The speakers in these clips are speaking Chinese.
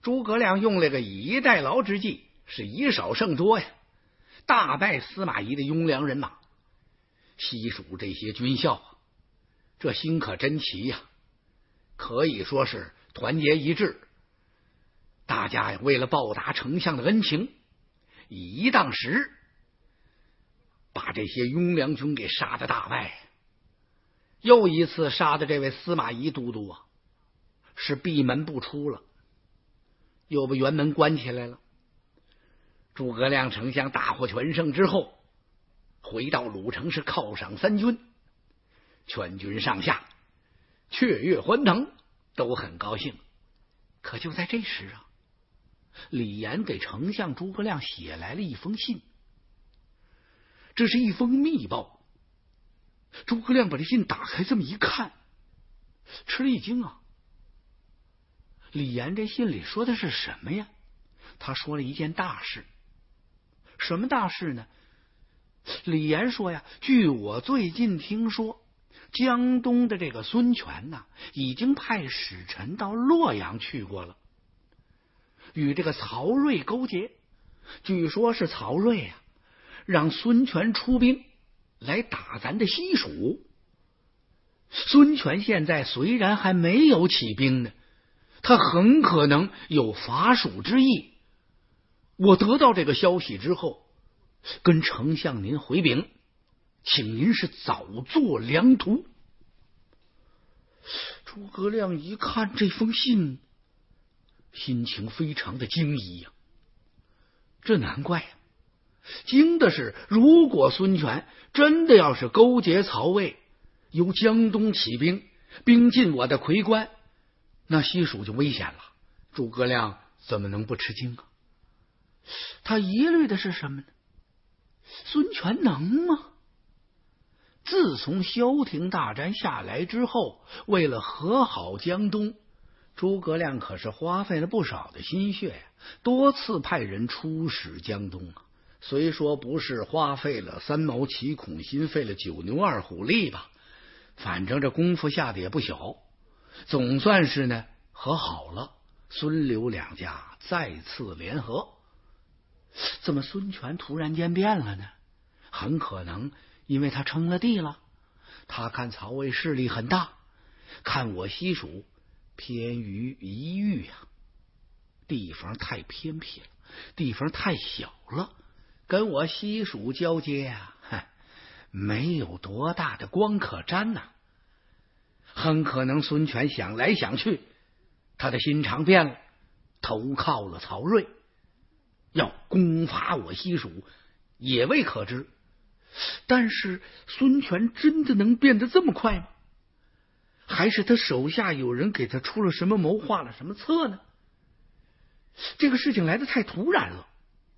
诸葛亮用了个以逸待劳之计，是以少胜多呀，大败司马懿的雍凉人马。西蜀这些军校这心可真齐呀，可以说是团结一致。大家呀，为了报答丞相的恩情，以一当十，把这些雍凉军给杀得大败。又一次杀的这位司马懿都督是闭门不出了，又把辕门关起来了。诸葛亮丞相大获全胜之后，回到鲁城是犒赏三军，全军上下雀跃欢腾，都很高兴。可就在这时李严给丞相诸葛亮写来了一封信，这是一封密报。诸葛亮把这信打开，这么一看，吃了一惊李严这信里说的是什么呀？他说了一件大事。什么大事呢？李严说呀，据我最近听说，江东的这个孙权已经派使臣到洛阳去过了，与这个曹睿勾结。据说是曹睿让孙权出兵来打咱的西蜀。孙权现在虽然还没有起兵呢，他很可能有伐蜀之意。我得到这个消息之后，跟丞相您回禀，请您是早做良图。诸葛亮一看这封信，心情非常的惊疑这难怪惊的是，如果孙权真的要是勾结曹魏，由江东起兵，兵进我的夔关，那西蜀就危险了。诸葛亮怎么能不吃惊他疑虑的是什么呢？孙权能吗？自从萧亭大战下来之后，为了和好江东，诸葛亮可是花费了不少的心血多次派人出使江东虽说不是花费了3毛7孔心，费了9牛2虎力吧，反正这功夫下的也不小，总算是呢和好了。孙刘两家再次联合。怎么孙权突然间变了呢？很可能因为他称了帝了，他看曹魏势力很大，看我西蜀偏于一隅地方太偏僻了，地方太小了，跟我西蜀交接没有多大的光可沾很可能孙权想来想去，他的心肠变了，投靠了曹睿，要攻伐我西蜀也未可知。但是孙权真的能变得这么快吗？还是他手下有人给他出了什么谋，划了什么策呢？这个事情来得太突然了。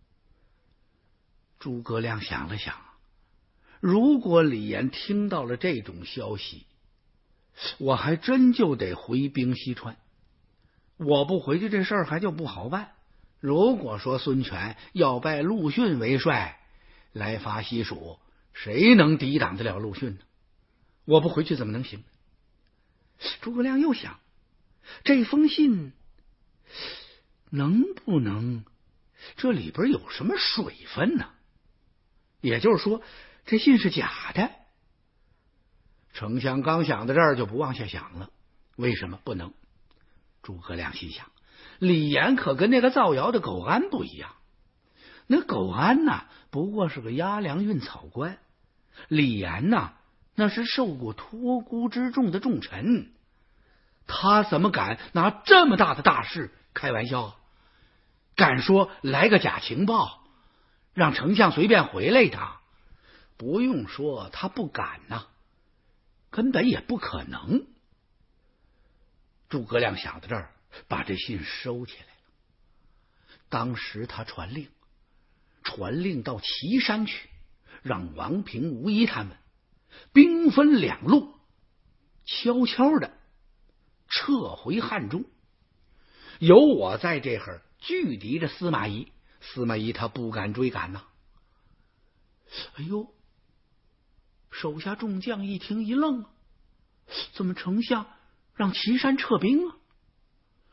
诸葛亮想了想，如果李严听到了这种消息，我还真就得回兵西川。我不回去，这事儿还就不好办。如果说孙权要拜陆逊为帅来伐西蜀，谁能抵挡得了陆逊呢？我不回去怎么能行？诸葛亮又想，这封信能不能这里边有什么水分呢？也就是说，这信是假的。丞相刚想到这儿就不往下想了，为什么不能？诸葛亮心想，李严可跟那个造谣的苟安不一样，那苟安不过是个押粮运草官，李严那是受过托孤之重的重臣，他怎么敢拿这么大的大事开玩笑敢说来个假情报让丞相随便回来一趟？不用说他不敢根本也不可能。诸葛亮想到这儿，把这信收起来了。当时他传令到岐山去，让王平、吴仪他们兵分2路，悄悄的撤回汉中。有我在这会儿拒敌着司马懿，司马懿他不敢追赶哎呦，手下众将一听一愣怎么丞相让岐山撤兵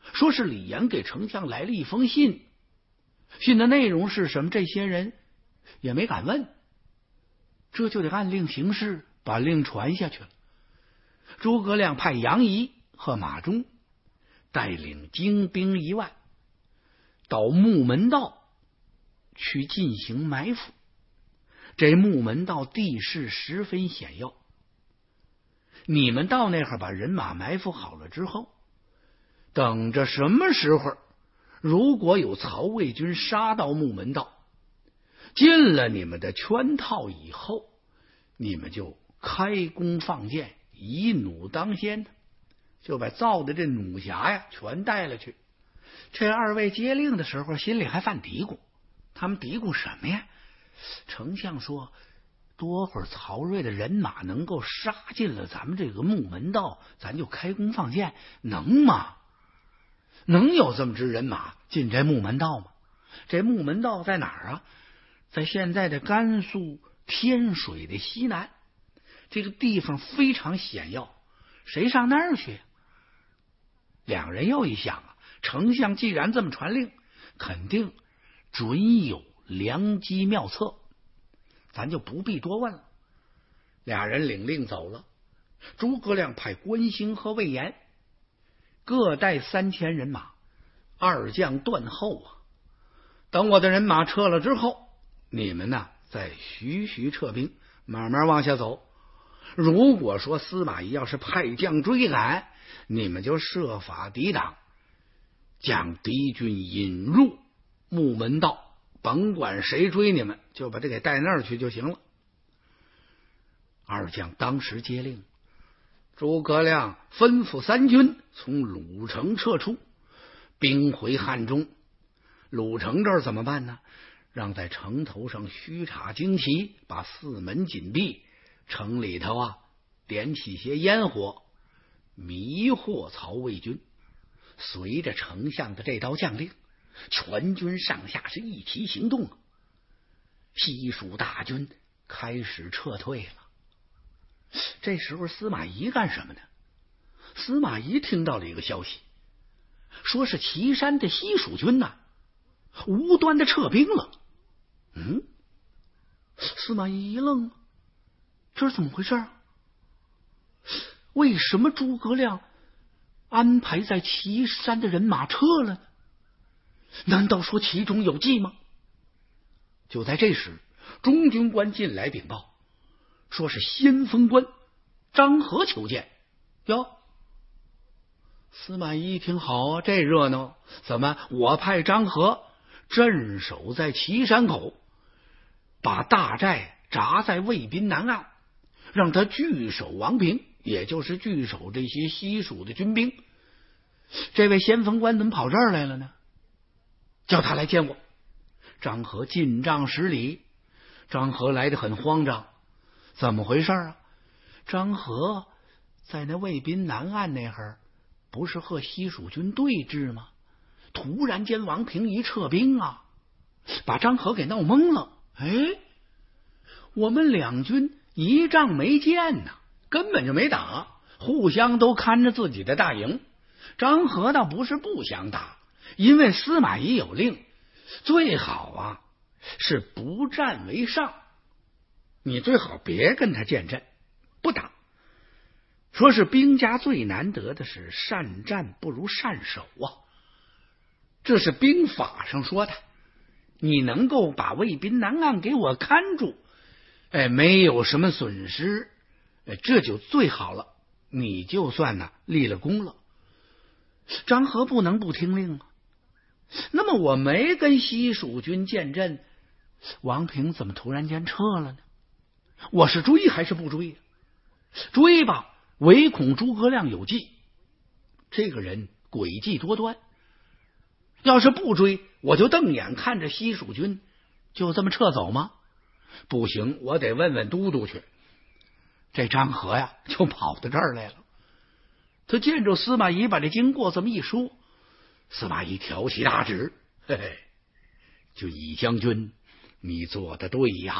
说是李严给丞相来了一封信，信的内容是什么？这些人也没敢问，这就得按令行事，把令传下去了。诸葛亮派杨仪和马忠带领精兵1万到木门道去进行埋伏。这木门道地势十分险要，你们到那儿把人马埋伏好了之后，等着什么时候如果有曹魏军杀到木门道，进了你们的圈套以后，你们就开弓放箭，以弩当先，就把造的这弩匣呀全带了去。这2位接令的时候心里还犯嘀咕，他们嘀咕什么呀？丞相说多会儿曹睿的人马能够杀进了咱们这个木门道，咱就开弓放箭，能吗？能有这么支人马进这木门道吗？这木门道在哪儿啊？在现在的甘肃天水的西南，这个地方非常险要，谁上那儿去？两人又一想啊，丞相既然这么传令，肯定准有良机妙策，咱就不必多问了。俩人领令走了。诸葛亮派关兴和魏延各带3000人马，2将断后啊。等我的人马撤了之后，你们呢再徐徐撤兵，慢慢往下走。如果说司马懿要是派将追赶，你们就设法抵挡，将敌军引入木门道，甭管谁追你们，就把这给带那儿去就行了。2将当时接令，诸葛亮吩咐3军从鲁城撤出，兵回汉中。鲁城这儿怎么办呢？让在城头上虚插旌旗，把4门紧闭，城里头啊点起些烟火，迷惑曹魏军。随着丞相的这道将令，全军上下是一齐行动，西蜀大军开始撤退了。这时候司马懿干什么呢？司马懿听到了一个消息，说是岐山的西蜀军无端的撤兵了。司马懿一愣，这是怎么回事啊？为什么诸葛亮安排在岐山的人马撤了呢？难道说其中有计吗？就在这时，中军官进来禀报，说是先锋官张合求见。哟，司马懿一听，好啊，这热闹，怎么我派张合镇守在岐山口，把大寨扎在魏滨南岸，让他据守王平，也就是据守这些西蜀的军兵。这位先锋官怎么跑这儿来了呢？叫他来见我。张合进帐施礼。张合来得很慌张，怎么回事啊？张合在那魏滨南岸那儿不是和西蜀军对峙吗？突然间王平一撤兵啊，把张合给闹懵了。我们两军一仗没见呢，根本就没打，互相都看着自己的大营。张合倒不是不想打，因为司马懿有令，最好是不战为上，你最好别跟他见阵，不打。说是兵家最难得的是善战不如善守这是兵法上说的。你能够把魏滨南岸给我看住，没有什么损失，这就最好了，你就算立了功了。张合不能不听令那么我没跟西蜀军见阵，王平怎么突然间撤了呢？我是追还是不追？追吧，唯恐诸葛亮有计，这个人诡计多端。要是不追，我就瞪眼看着西蜀军就这么撤走吗？不行，我得问问都督去。这张合就跑到这儿来了。他见着司马懿把这经过这么一说，司马懿挑起大指，就尹将军，你做的对呀，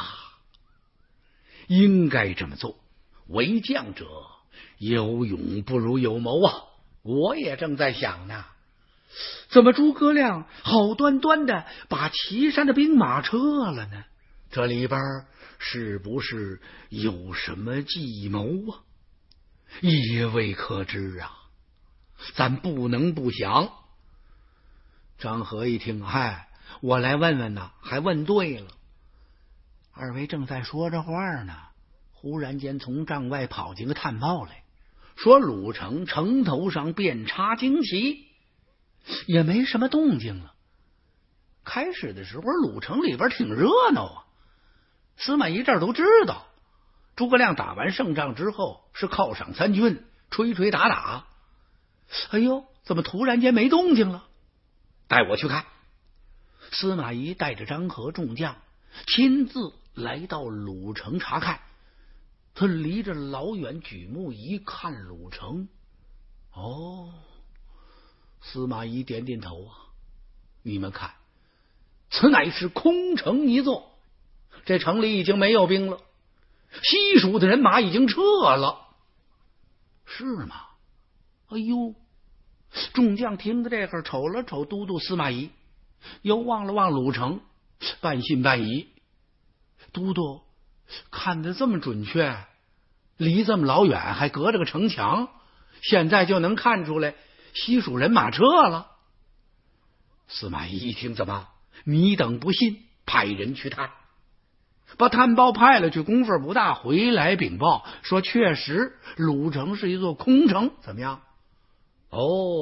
应该这么做。为将者，有勇不如有谋我也正在想呢， 怎么诸葛亮好端端的把岐山的兵马撤了呢？这里边是不是有什么计谋啊？也未可知啊，咱不能不想。张合一听，嗨，我来问问呐，还问对了。二位正在说着话呢，忽然间从帐外跑进个探报来，说鲁城城头上遍插旌旗，也没什么动静了。开始的时候鲁城里边挺热闹啊，司马懿这儿都知道，诸葛亮打完胜仗之后是犒赏参军，吹吹打打。哎呦，怎么突然间没动静了？带我去看。司马懿带着张合众将亲自来到鲁城查看。他离着老远举目一看鲁城，哦，司马懿点点头啊，你们看，此乃是空城一座，这城里已经没有兵了，西蜀的人马已经撤了。是吗？哎呦，众将听着这个，瞅了瞅都督司马懿，又望了望鲁城，半信半疑。都督看得这么准确，离这么老远，还隔着个城墙，现在就能看出来西蜀人马撤了。司马懿一听，怎么你等不信，派人去探，把探报派了去，功夫不大，回来禀报说确实鲁城是一座空城。怎么样？哦，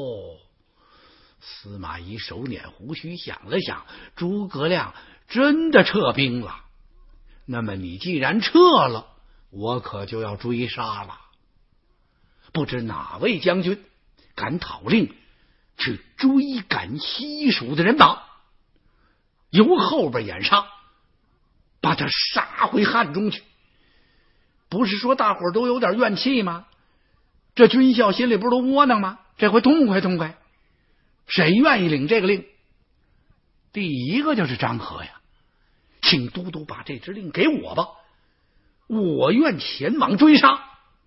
司马懿手捻胡须想了想，诸葛亮真的撤兵了。那么你既然撤了，我可就要追杀了。不知哪位将军敢讨令去追赶西蜀的人马，由后边掩上，把他杀回汉中去。不是说大伙儿都有点怨气吗？这军校心里不是都窝囊吗？这回痛快痛快。谁愿意领这个令？第一个就是张合呀，请都督把这支令给我吧，我愿前往追杀。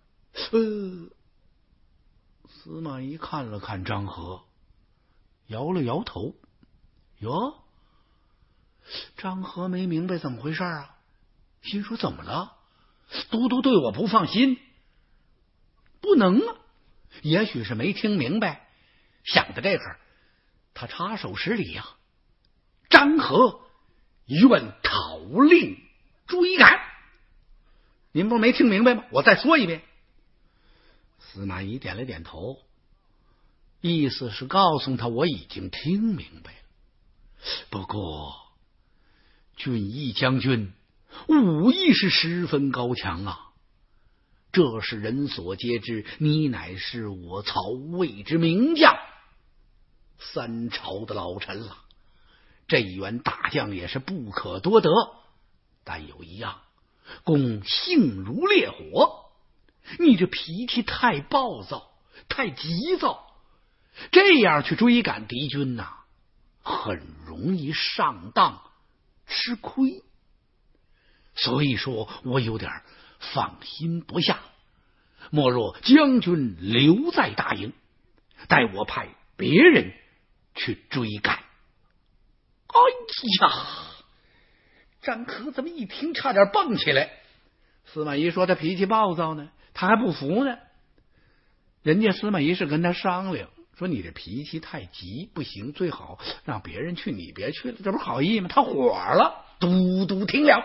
司马懿看了看张合，摇了摇头。哟，张合没明白怎么回事啊，心说怎么了？都督对我不放心？不能啊，也许是没听明白。想到这个，他插手施礼呀，张合愿讨令追赶。您不是没听明白吗？我再说一遍。司马懿点了点头，意思是告诉他我已经听明白了。不过俊义将军武艺是十分高强啊，这是人所皆知，你乃是我曹魏之名将，三朝的老臣了，这员大将也是不可多得。但有一样，公性如烈火，你这脾气太暴躁，太急躁，这样去追赶敌军呐，很容易上当吃亏。所以说我有点放心不下，莫若将军留在大营，待我派别人去追赶。哎呀，张合怎么一听差点蹦起来。司马懿说他脾气暴躁呢，他还不服呢。人家司马懿是跟他商量，说你这脾气太急不行，最好让别人去，你别去了，这不是好意吗？他火了。都督听了，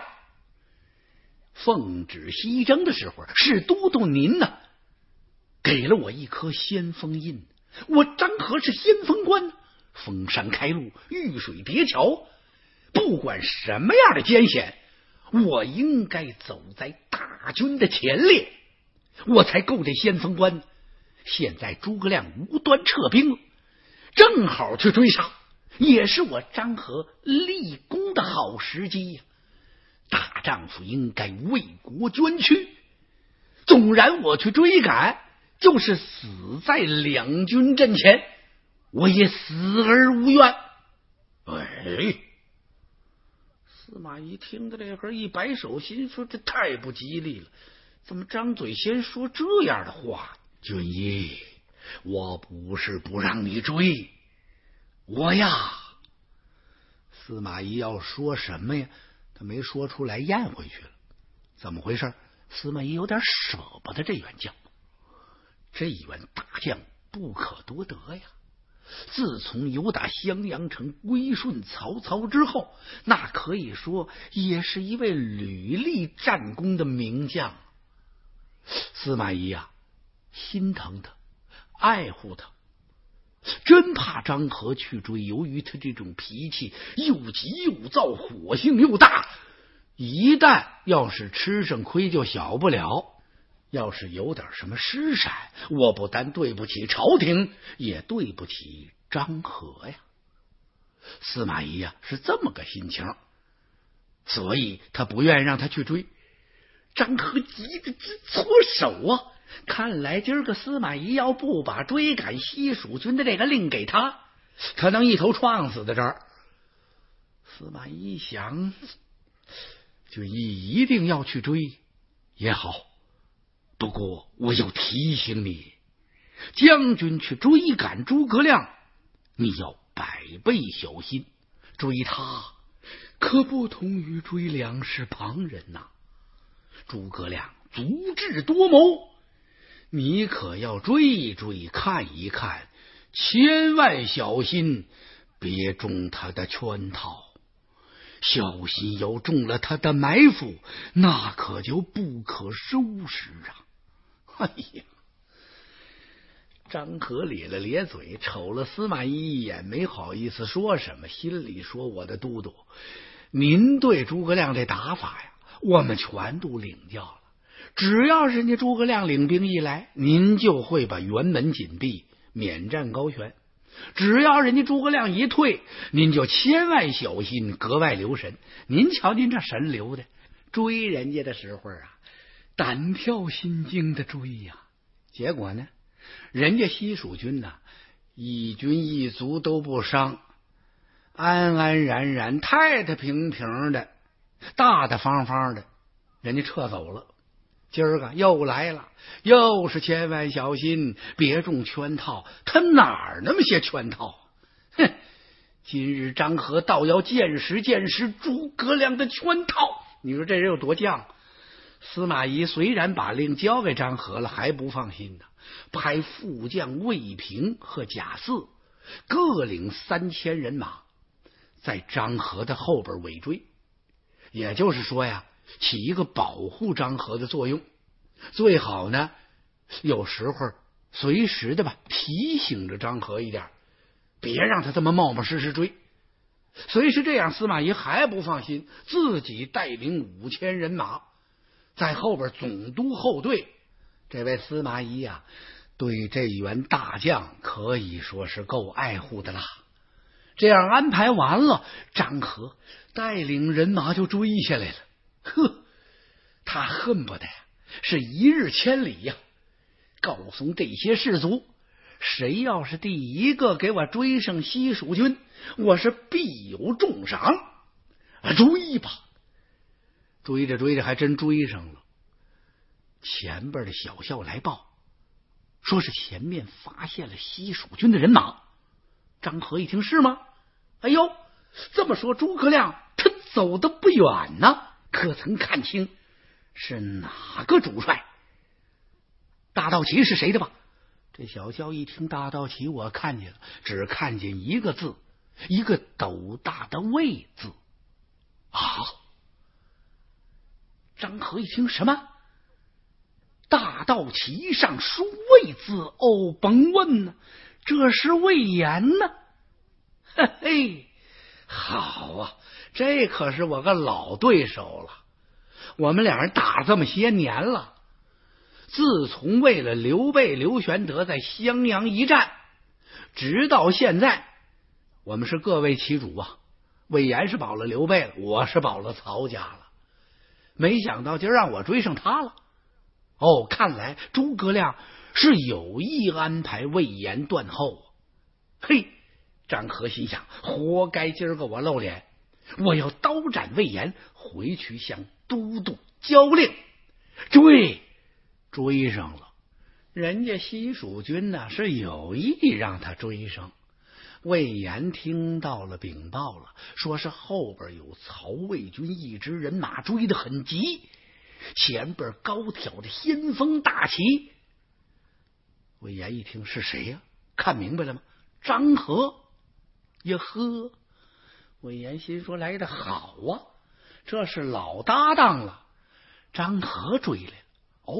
奉旨西征的时候，是都督您呢给了我一颗先锋印，我张合是先锋官，封山开路，遇水叠桥，不管什么样的艰险，我应该走在大军的前列，我才够这先锋官。现在诸葛亮无端撤兵，正好去追杀，也是我张合立功的好时机呀。大丈夫应该为国捐躯，纵然我去追赶，就是死在两军阵前，我也死而无怨。哎，司马懿听到这会儿一摆手，心说这太不吉利了，怎么张嘴先说这样的话？俊义，我不是不让你追， 我呀。司马懿要说什么呀？他没说出来，咽回去了。怎么回事？司马懿有点舍不得这员将，这员大将不可多得呀。自从由打襄阳城归顺曹操之后，那可以说也是一位屡立战功的名将。司马懿呀，心疼他，爱护他，真怕张合去追。由于他这种脾气又急又躁，火性又大，一旦要是吃上亏就小不了。要是有点什么失闪，我不但对不起朝廷，也对不起张合呀。司马懿呀是这么个心情，所以他不愿让他去追。张合急得直搓手啊！看来今儿个司马懿要不把追赶西蜀军的这个令给他，他能一头撞死在这儿。司马懿一想，军医一定要去追也好，不过我要提醒你，将军去追赶诸葛亮，你要百倍小心。追他可不同于追梁氏旁人呐。诸葛亮足智多谋，你可要追一追，看一看，千万小心，别中他的圈套。小心要中了他的埋伏，那可就不可收拾啊！哎呀，张合咧了咧嘴，瞅了司马懿一眼，没好意思说什么，心里说：我的都督，您对诸葛亮这打法呀，我们全都领教了。只要人家诸葛亮领兵一来，您就会把辕门紧闭，免战高悬；只要人家诸葛亮一退，您就千万小心，格外留神。您瞧您这神留的，追人家的时候啊，胆跳心惊的追呀。结果呢，人家西蜀军呐，一军一卒都不伤，安安然然，太太平平的，大大方方的，人家撤走了。今儿个又来了，又是千万小心，别中圈套。他哪儿那么些圈套？哼！今日张合倒要见识见识诸葛亮的圈套。你说这人有多犟？司马懿虽然把令交给张合了，还不放心呢，派副将魏平和贾似各领3000人马，在张合的后边尾追。也就是说呀，起一个保护张合的作用。最好呢，有时候随时的吧提醒着张合一点，别让他这么冒冒失失追。虽是这样，司马懿还不放心，自己带领5000人马在后边总督后队。这位司马懿呀，对这员大将可以说是够爱护的啦。这样安排完了，张合带领人马就追下来了。呵，他恨不得是一日千里呀！告诉这些士卒，谁要是第一个给我追上西蜀军，我是必有重赏。追吧！追着追着还真追上了。前边的小校来报，说是前面发现了西蜀军的人马。张合一听，是吗？哎呦，这么说诸葛亮他走得不远呢，可曾看清是哪个主帅？大道旗是谁的吧？这小校一听大道旗，我看见了，只看见一个字，一个斗大的魏字啊！张合一听，什么？大道旗上书魏字？哦，甭问呢，这是魏延呢。嘿嘿，好啊，这可是我个老对手了。我们俩人打这么些年了，自从为了刘备、刘玄德在襄阳一战，直到现在，我们是各为其主啊。魏延是保了刘备了，我是保了曹家了。没想到今儿让我追上他了。哦，看来诸葛亮是有意安排魏延断后。嘿，张合心想，活该今儿个我露脸，我要刀斩魏延，回去向都督交令。追上了。人家西蜀军呢是有意让他追上， 魏延听到了禀报了，说是后边有曹魏军一支人马追得很急，前边高挑的先锋大旗。魏延一听是谁呀？看明白了吗？张合。呀呵，魏延心说来得好啊，这是老搭档了。张合追来了。哦，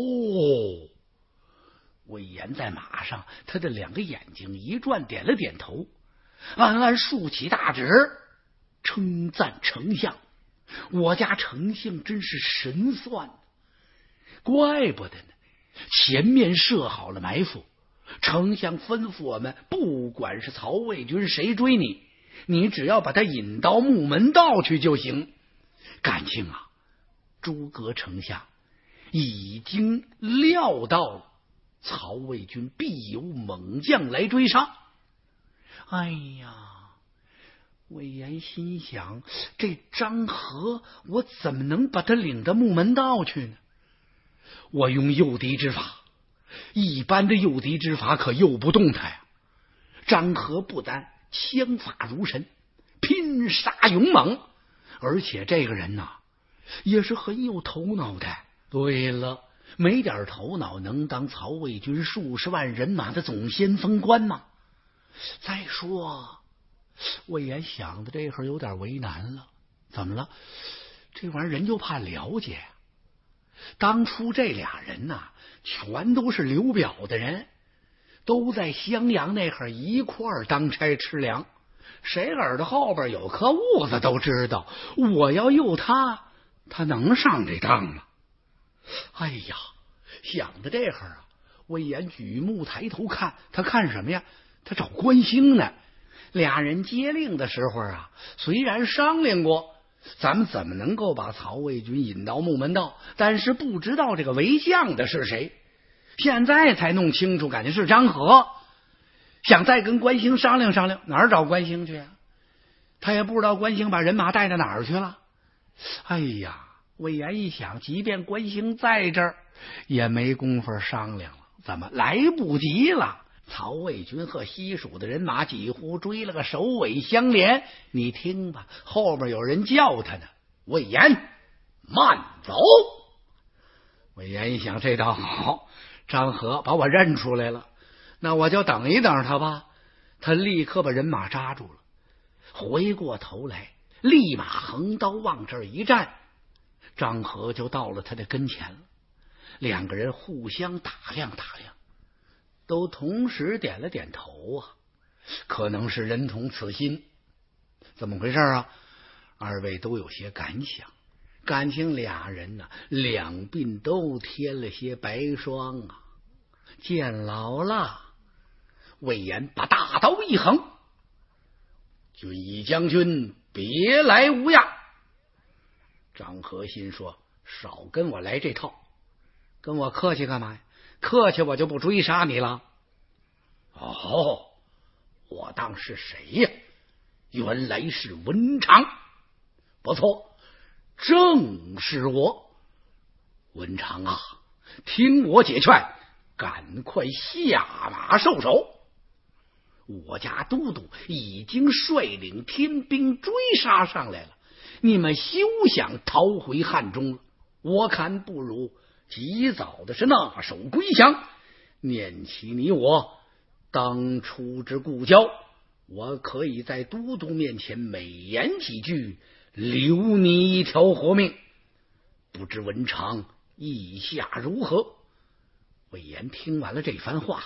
魏延在马上，他的两个眼睛一转，点了点头，暗暗竖起大指，称赞丞相：我家丞相真是神算，怪不得呢，前面设好了埋伏，丞相吩咐我们，不管是曹魏军谁追你，你只要把他引到木门道去就行。感情啊，诸葛丞相已经料到了曹魏军必有猛将来追杀。哎呀，魏延心想，这张合我怎么能把他领到木门道去呢？我用诱敌之法，一般的诱敌之法可诱不动他呀。张合不但枪法如神，拼杀勇猛，而且这个人呐，也是很有头脑的。对了，没点头脑能当曹魏军数十万人马的总先锋官吗？再说魏延想的这会儿有点为难了，怎么了？这玩意儿人就怕了解。当初这俩人呐，全都是刘表的人，都在襄阳那会儿一块儿当差吃粮，谁耳朵后边有颗痦子都知道，我要诱他，他能上这当吗？哎呀，想到这会儿啊，魏延举目抬头看，他看什么呀？他找关兴呢。俩人接令的时候啊，虽然商量过咱们怎么能够把曹魏军引到木门道，但是不知道这个为将的是谁，现在才弄清楚，感觉是张合。想再跟关兴商量商量，哪儿找关兴去啊？他也不知道关兴把人马带到哪儿去了。哎呀，魏延一想，即便关兴在这儿，也没工夫商量了，怎么来不及了？曹魏军和西蜀的人马几乎追了个首尾相连。你听吧，后边有人叫他呢：魏延，慢走！魏延一想，这倒好，张合把我认出来了，那我就等一等他吧。他立刻把人马扎住了，回过头来，立马横刀往这儿一站。张合就到了他的跟前了，两个人互相打量打量，都同时点了点头啊，可能是人同此心。怎么回事啊？二位都有些感想，感情俩人呢，两鬓都添了些白霜啊。见老了。魏延把大刀一横：军议将军别来无恙。张合心说：少跟我来这套，跟我客气干嘛呀？客气我就不追杀你了。哦，我当是谁呀？原来是文长。不错，正是我。文长啊，听我解劝，赶快下马受首。我家都督已经率领天兵追杀上来了，你们休想逃回汉中了。我看不如及早的是纳首归降，念起你我当初之故交，我可以在都督面前美言几句，留你一条活命。不知文长意下如何？魏延听完了这番话，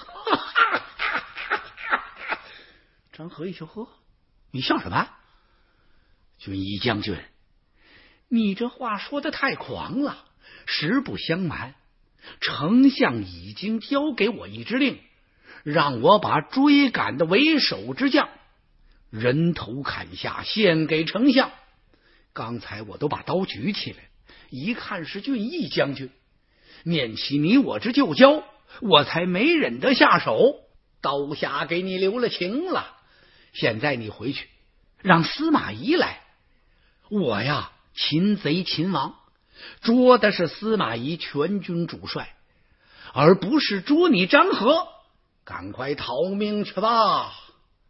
张合一听，呵，你笑什么？军议将军，你这话说的太狂了。实不相瞒，丞相已经交给我一支令，让我把追赶的为首之将人头砍下，献给丞相。刚才我都把刀举起来，一看是俊义将军，念起你我之旧交，我才没忍得下手，刀下给你留了情了。现在你回去让司马懿来，我呀擒贼擒王，捉的是司马懿全军主帅，而不是捉你张合。赶快逃命去吧！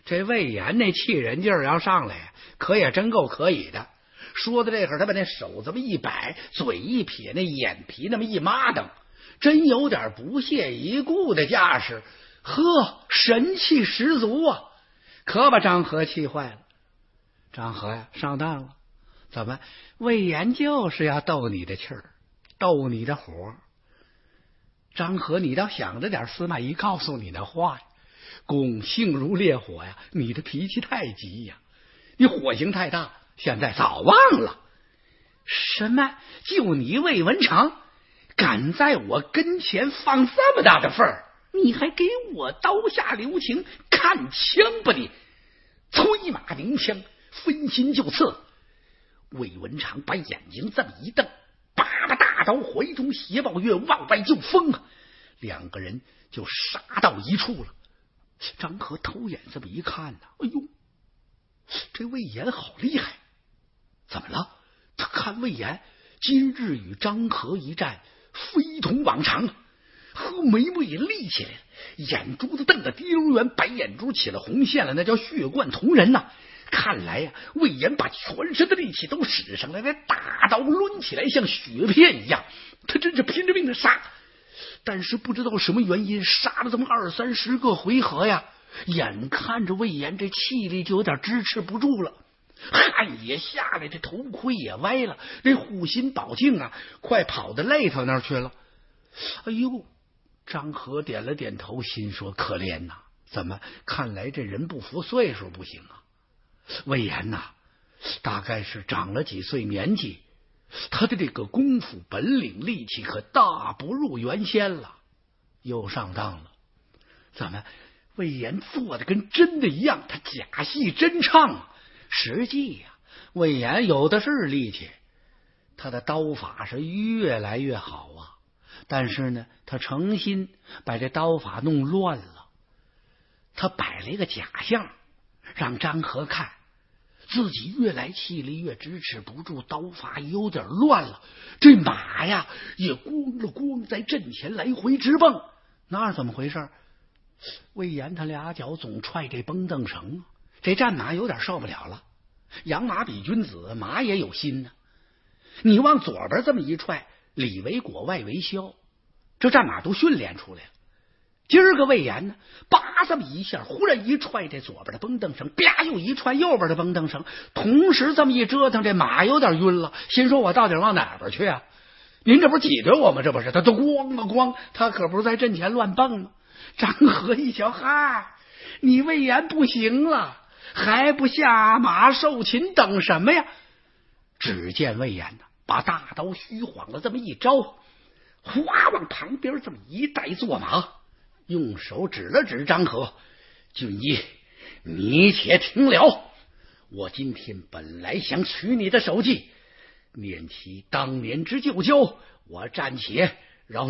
这魏延那气人劲儿要上来呀，可也真够可以的。说到这会儿，他把那手这么一摆，嘴一撇，那眼皮那么一抹瞪，真有点不屑一顾的架势。呵，神气十足啊！可把张合气坏了。张合呀，上当了。怎么？魏延就是要逗你的气儿，逗你的火。张合，你倒想着点司马懿告诉你的话呀！公性如烈火呀，你的脾气太急呀，你火性太大，现在早忘了。什么？就你魏文长，敢在我跟前放这么大的份儿，你还给我刀下留情，看枪吧你！催马鸣枪，分心就刺。魏文长把眼睛这么一瞪，叭叭大刀怀中斜抱月，往外就锋啊！两个人就杀到一处了。张合偷眼这么一看呢，哎呦，这魏延好厉害！怎么了？他看魏延今日与张合一战，非同往常啊！和眉毛也立起来了，眼珠子瞪得滴溜圆，白眼珠起了红线了，那叫血贯瞳人呐！看来呀，魏延把全身的力气都使上来，那大刀抡起来像雪片一样，他真是拼着命的杀。但是不知道什么原因，杀了这么20-30个回合呀，眼看着魏延这气力就有点支持不住了，汗也下来，这头盔也歪了，这护心宝镜啊，快跑到肋头那儿去了。哎呦，张合点了点头，心说可怜呐，怎么看来这人不服岁数不行啊？魏延呐，大概是长了几岁年纪，他的这个功夫本领力气可大不如原先了，又上当了。怎么魏延做的跟真的一样，他假戏真唱，实际呀，魏延有的是力气，他的刀法是越来越好啊，但是呢，他诚心把这刀法弄乱了，他摆了一个假象，让张合看自己越来气力越支持不住，刀法有点乱了。这马呀也咣了咣在阵前来回直蹦，那是怎么回事？魏延他俩脚总踹这绷凳绳，这战马有点受不了了。养马比君子，马也有心呢。你往左边这么一踹，里为裹外为消，这战马都训练出来了。今儿个魏延呢，叭这么一下，忽然一踹这左边的绷凳绳，啪又一踹右边的绷凳绳，同时这么一折腾，这马有点晕了，心说我到底往哪边去啊？您这不是挤兑我吗？这不是，他都咣啊咣，他可不是在阵前乱蹦吗？张合一瞧，嗨，你魏延不行了，还不下马受擒，等什么呀？只见魏延呢，把大刀虚晃了这么一招，哗往旁边这么一带坐马，用手指了指张合，俊义，你且听了，我今天本来想取你的首级，念其当年之旧交，我暂且饶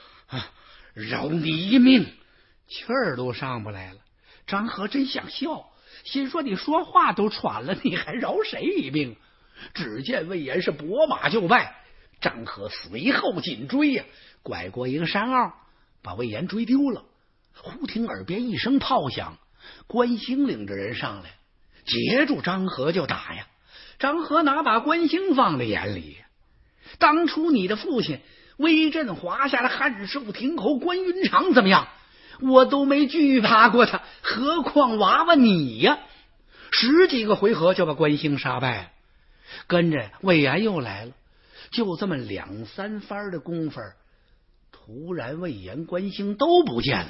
你一命。气儿都上不来了。张合真想笑，心说你说话都喘了，你还饶谁一命？只见魏延是拨马就败，张合随后紧追呀，拐过一个山坳，把魏延追丢了。忽听耳边一声炮响，关兴领着人上来，截住张合就打呀。张合哪把关兴放在眼里呀？当初你的父亲威震华夏的汉寿亭侯关云长怎么样？我都没惧怕过他，何况娃娃你呀！10几个回合就把关兴杀败了。跟着魏延又来了，就这么2-3番的功夫，突然魏延关兴都不见了。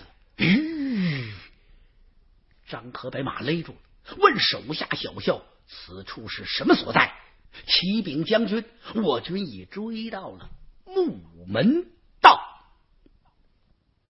张合把马勒住了，问手下小校此处是什么所在？启禀将军，我军已追到了木门